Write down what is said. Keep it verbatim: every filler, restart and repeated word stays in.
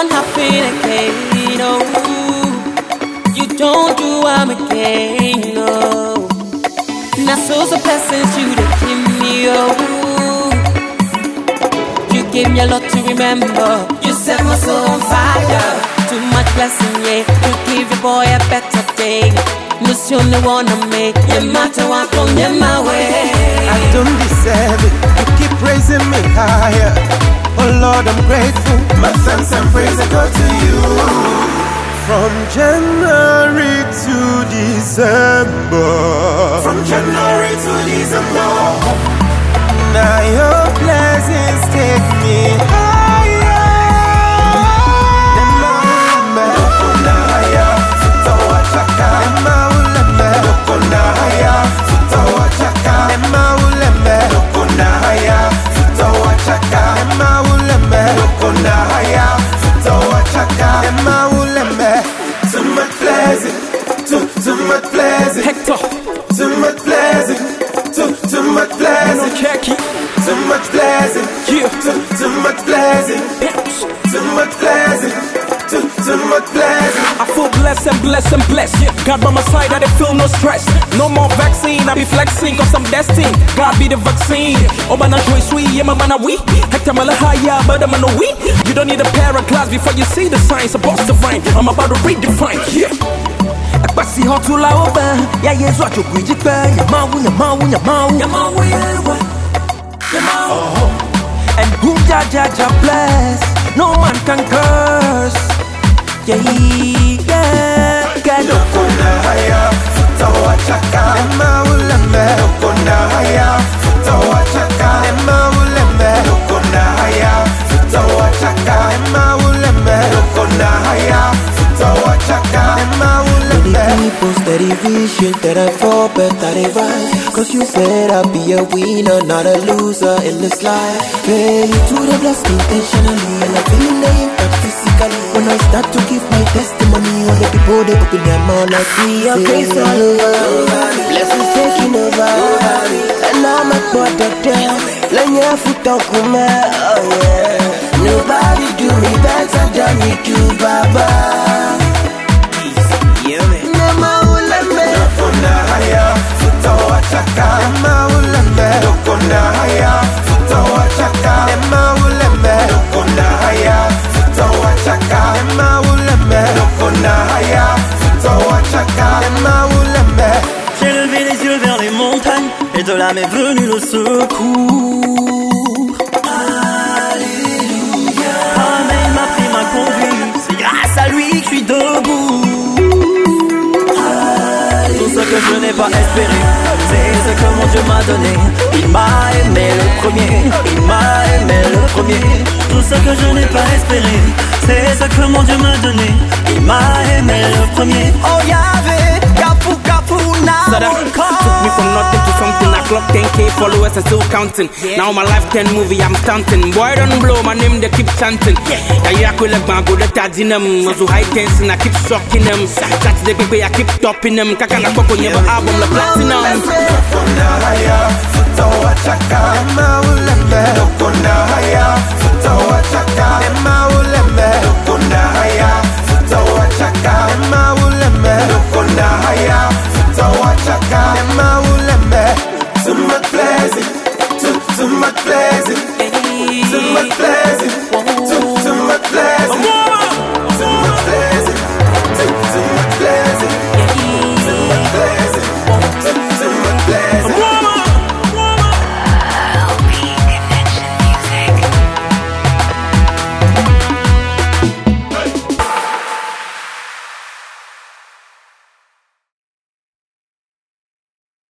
don't happen again, no. You don't do I'm again, no. Now so the blessings you to give me, oh. You gave me a lot to remember. You set my soul on fire. Too much blessing, yeah. You give your boy a better day. Monsieur no wanna make no matter what come in my way. I don't deserve it. You keep raising me higher. Oh Lord, I'm grateful. My thanks and praise I go to you. From January to December. From January to December. Now your blessings take me higher. Emma Ulemaya, Sutawa Chaka. Emma Ulemaya, Sutawa Chaka. Emma Ulemaya, Sutawa Chaka. Emma Ulemaya, Sutawa Chaka. Emma Ulemaya, too much blessing, too too much blessing. Hector, too much blessing, too too much blessing. Keki, too much blessing, yeah, too too much blessing, too much blessing, too too much blessing. I feel blessed and blessed and blessed. Yeah. God by my side, I don't feel no stress. No more vaccine, I be flexing cause I'm destined. God be the vaccine. Oh man, I joy sweet, yeah man, I we. Hector Malahaya, but I'm a we. You don't need a pair of glass before you see the signs. Supposed to find, I'm about to redefine. Yeah. Basi hotu la oba, ya yezu achokwijikpe. Yamawu, yamawu, yamawu, yamawu, yamawu, yamawu. And whom Jah Jah Jah bless, no man can curse. Yeah, yeah, yeah. Lokona haya, Sutawa Chaka. Emma Uleme. Lokona haya, Sutawa Chaka. Emma Uleme. Lokona haya, Sutawa Chaka. Emma Uleme. Lokona haya, Sutawa Chaka. Emma Uleme. Many people steady vision that I fall better they rise. Cause you said I'll be a winner, not a loser in this life. Pray you to the blessed intentionally, and I'm feeling the impact physically. When I start to give my testimony, all the people they open their mouth like see your grace all over, blessings taking over, and now my brother down. Let your foot on come out, oh yeah. Nobody do me better than you do, Baba. Yeah, man. Lokona haya, Sutawa Chaka. Emma Uleme. Lokona haya, Sutawa Chaka. Emma Uleme. Lokona haya, Sutawa Chaka. Emma Uleme. Lokona haya, Sutawa Chaka. Emma Uleme. J'ai levé les yeux vers les montagnes et de là m'est venu le secours. Alléluia. Amen, m'a pris, m'a conduit. C'est grâce à lui que je suis debout. Tout ce que je n'ai pas espéré, c'est ce que mon Dieu m'a donné. Il m'a aimé le premier, il m'a aimé le premier. Tout ce que je n'ai pas espéré, c'est ce que mon Dieu m'a donné. Il m'a aimé le premier. Oh Yahvé, Kapu Kapu now. Took me from nothing to something. I clocked ten K followers, I still counting. Yeah. Now my life ten movie, I'm stunting. Boy don't blow, my name they keep chanting. Yeah, yeah, I like my good at them. Was high tension, I keep shocking them. That's the people I keep topping them. Kakana Koko never album the platinum. Lokona haya, Sutawa Chaka. Emma Uleme. Lokona haya, Sutawa Chaka. Emma